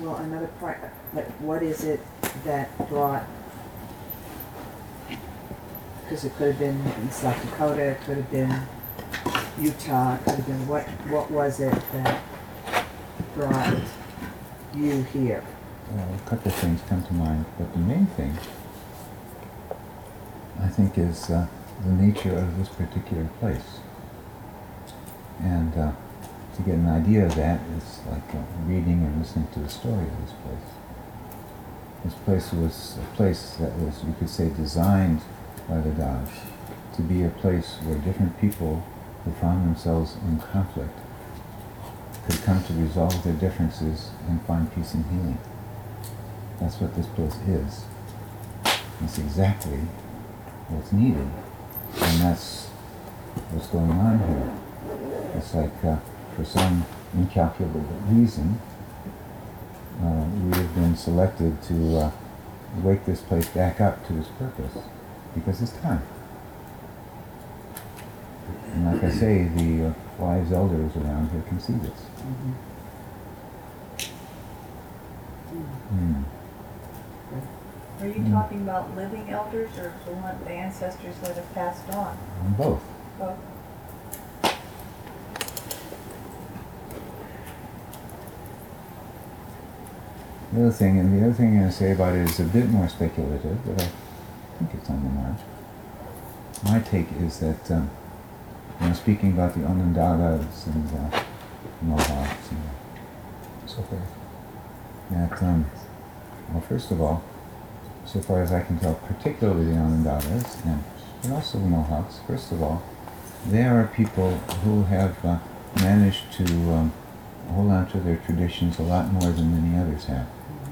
Well, another part, like, what is it that brought, because it could have been in South Dakota, it could have been Utah, it could have been, what was it that brought you here? Well, a couple of things come to mind, but the main thing, I think, is the nature of this particular place. And to get an idea of that, it's like reading and listening to the story of this place. This place was a place that was, you could say, designed by the gods to be a place where different people who found themselves in conflict could come to resolve their differences and find peace and healing. That's what this place is. That's exactly what's needed. And that's what's going on here. It's like, for some incalculable reason, we have been selected to wake this place back up to its purpose, because it's time. And like I say, the wise elders around here can see this. Are you talking about living elders or the ancestors that have passed on? Both. Both. The other thing I'm going to say about it is a bit more speculative, but I think it's on the mark. My take is that, speaking about the Onondagas and Mohawks and so forth, that, well, first of all, so far as I can tell, particularly the Onondagas, but also the Mohawks, first of all, they are people who have managed to hold on to their traditions a lot more than many others have.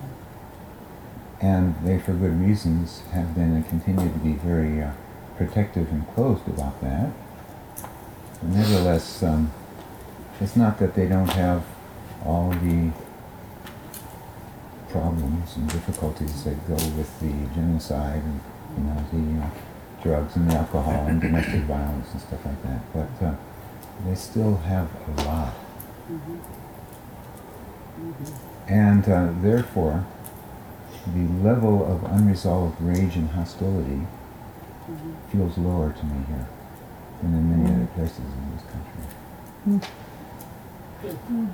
And they, for good reasons, have been and continue to be very protective and closed about that. But nevertheless, it's not that they don't have all the problems and difficulties that go with the genocide and the drugs and the alcohol and domestic violence and stuff like that. But they still have a lot. And therefore, the level of unresolved rage and hostility feels lower to me here than in many other places in this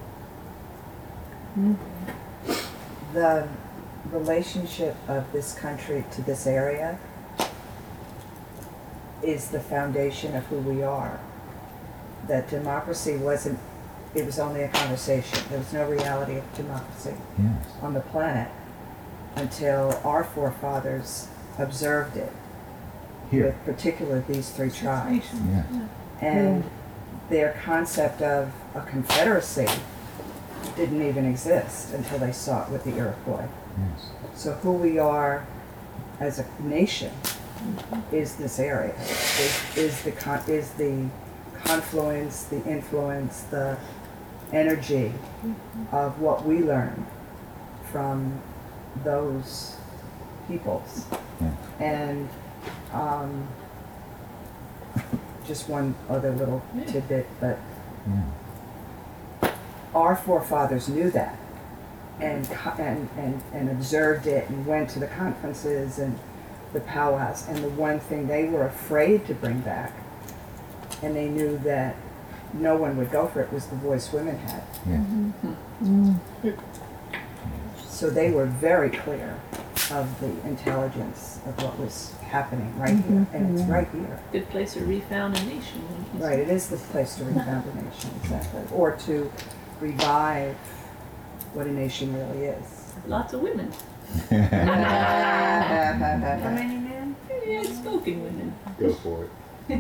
country. The relationship of this country to this area is the foundation of who we are. That democracy wasn't, it was only a conversation. There was no reality of democracy on the planet until our forefathers observed it. Here. With particularly these three tribes. Yes. And their concept of a confederacy didn't even exist until they saw it with the Iroquois. Yes. So who we are as a nation is this area, is the confluence, the influence, the energy of what we learn from those peoples. Yeah. And just one other little tidbit, but our forefathers knew that and observed it and went to the conferences and the powwows. And the one thing they were afraid to bring back, and they knew that no one would go for it, was the voice women had. Yes. So they were very clear of the intelligence of what was happening right here, and it's right here. Good place to refound a nation. Right, it is the place to refound a nation, exactly. Or to revive what a nation really is. Lots of women. How many men? Yeah, spoken women. Go for it.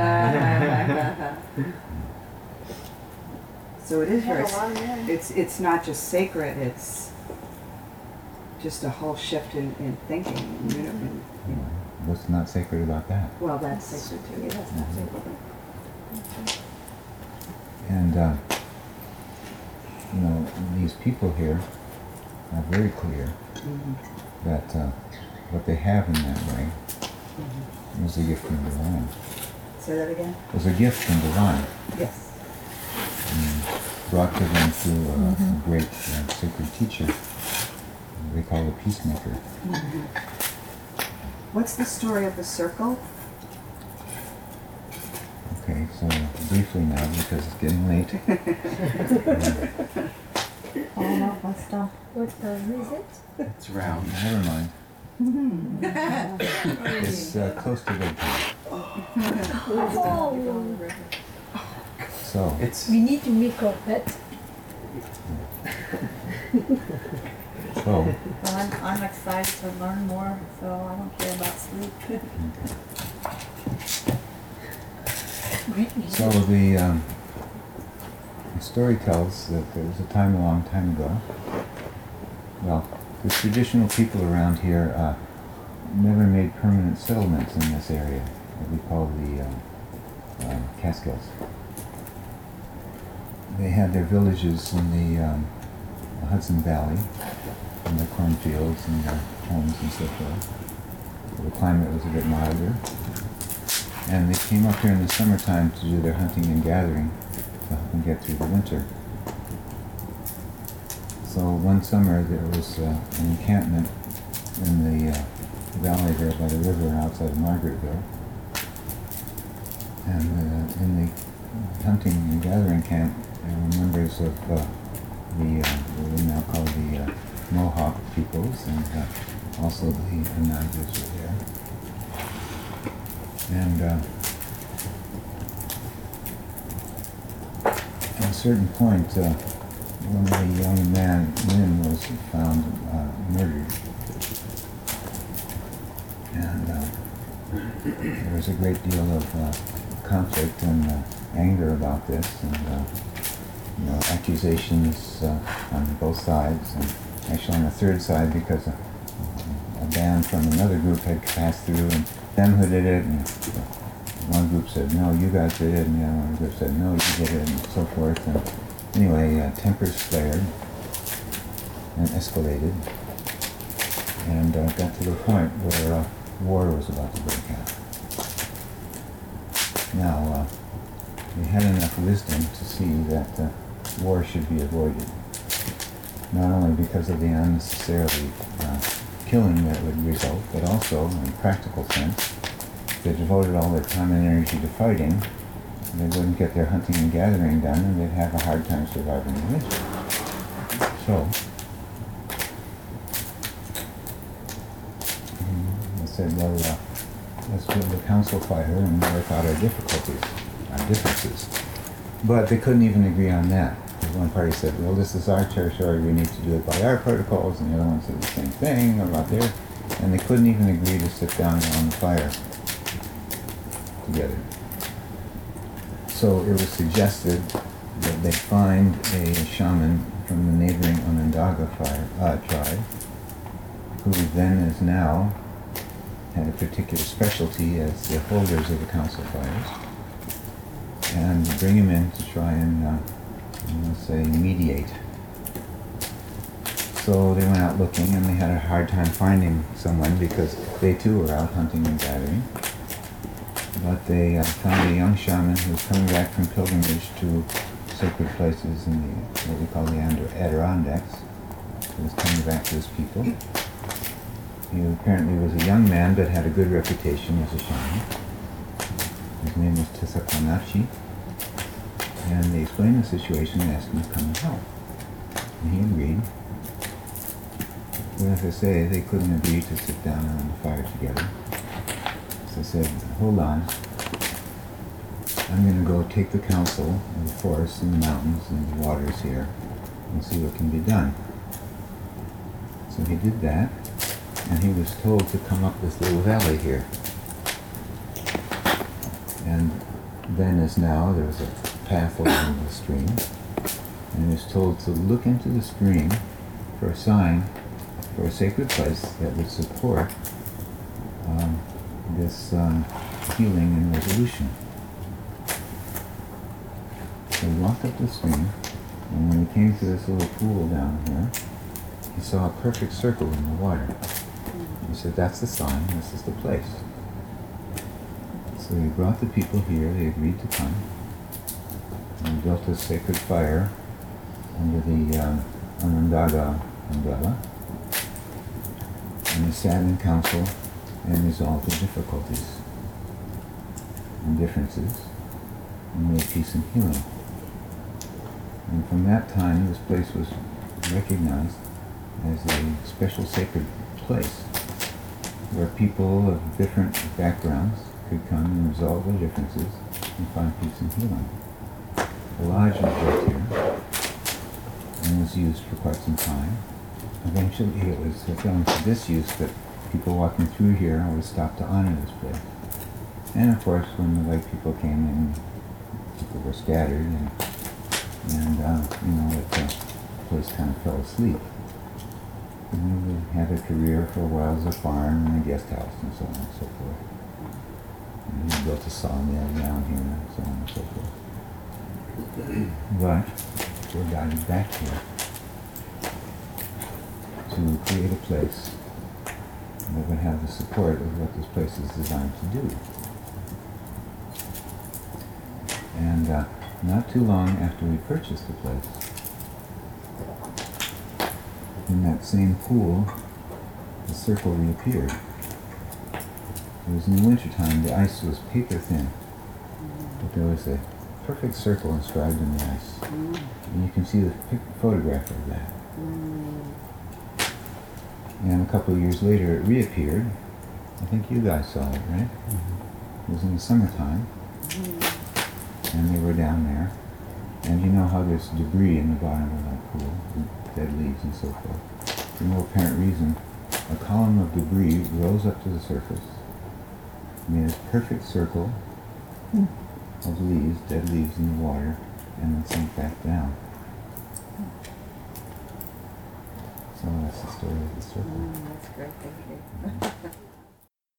So it is We have very, a lot of men. it's not just sacred, it's just a whole shift in thinking. What's not sacred about that? Well, that's sacred too, yeah, that's not sacred. And, these people here are very clear that what they have in that way was a gift from divine. Say that again? Was a gift from divine. Yes. Brought to them through a great sacred teacher. call a peacemaker. What's the story of the circle? Okay, so briefly now, because it's getting late. Oh, no, let's stop. What time is it? It's round. Never mind. It's close to bedtime. Oh, So, It's we need to make our bet. so Well, I'm excited to learn more, so I don't care about sleep. So the story tells that there was a time a long time ago. Well, the traditional people around here never made permanent settlements in this area that we call the Catskills. They had their villages in the Hudson Valley, in the cornfields and their homes and so forth. The climate was a bit milder. And they came up here in the summertime to do their hunting and gathering to help them get through the winter. So one summer there was an encampment in the valley there by the river outside of Margaretville. And in the hunting and gathering camp there were members of what we now call the Mohawk peoples, and also the Onondagas were there. And at a certain point, one of the young men was found murdered. And there was a great deal of conflict and anger about this, and accusations on both sides, and actually on the third side because a band from another group had passed through and them who did it, and one group said, no, you guys did it, and the other group said, no, you did it, and so forth. And anyway, tempers flared and escalated, and got to the point where war was about to break out. Now, they had enough wisdom to see that war should be avoided, not only because of the unnecessarily killing that would result, but also, in a practical sense, if they devoted all their time and energy to fighting, they wouldn't get their hunting and gathering done, and they'd have a hard time surviving the winter. So, I said, well, let's build a council fire and work out our differences. But they couldn't even agree on that. One party said, well, this is our territory, we need to do it by our protocols, and the other one said the same thing about theirs, and they couldn't even agree to sit down around the fire together. So it was suggested that they find a shaman from the neighboring Onondaga tribe, who then is now had a particular specialty as the holders of the council fires, and bring him in to try and let's say, mediate. So they went out looking, and they had a hard time finding someone because they too were out hunting and gathering. But they found a young shaman who was coming back from pilgrimage to sacred places in what we call the Adirondacks. He was coming back to his people. He apparently was a young man, but had a good reputation as a shaman. His name was Tisakanachi. And they explained the situation and asked him to come and help. And he agreed. But as I say, they couldn't agree to sit down around the fire together. So I said, hold on. I'm going to go take the council of the forests and the mountains and the waters here and see what can be done. So he did that, and he was told to come up this little valley here. And then as now, there was a path along the stream, and he was told to look into the stream for a sign for a sacred place that would support this healing and resolution. So he walked up the stream, and when he came to this little pool down here, he saw a perfect circle in the water. He said, that's the sign, this is the place. So he brought the people here, they agreed to come, and built a sacred fire under the Onondaga umbrella, And they sat in council and resolved the difficulties and differences and made peace and healing. And from that time, this place was recognized as a special sacred place where people of different backgrounds could come and resolve their differences and find peace and healing. The lodge was built here and was used for quite some time. Eventually it was fell into disuse, but people walking through here always stopped to honor this place. And of course, when the white people came in, people were scattered, and the place kind of fell asleep. And we had a career for a while as a farm and a guest house and so on and so forth. And we built a sawmill down here and so on and so forth. But we're guided back here to create a place that would have the support of what this place is designed to do. And not too long after we purchased the place, in that same pool, the circle reappeared. It was in the wintertime, the ice was paper thin, but there was a perfect circle inscribed in the ice. And you can see the photograph of that. And a couple of years later, it reappeared. I think you guys saw it, right? It was in the summertime, and they were down there. And you know how there's debris in the bottom of that pool, dead leaves and so forth. For no apparent reason, a column of debris rose up to the surface, made a perfect circle of leaves, dead leaves in the water, and then sank back down. So that's the story of the circle. That's great thinking.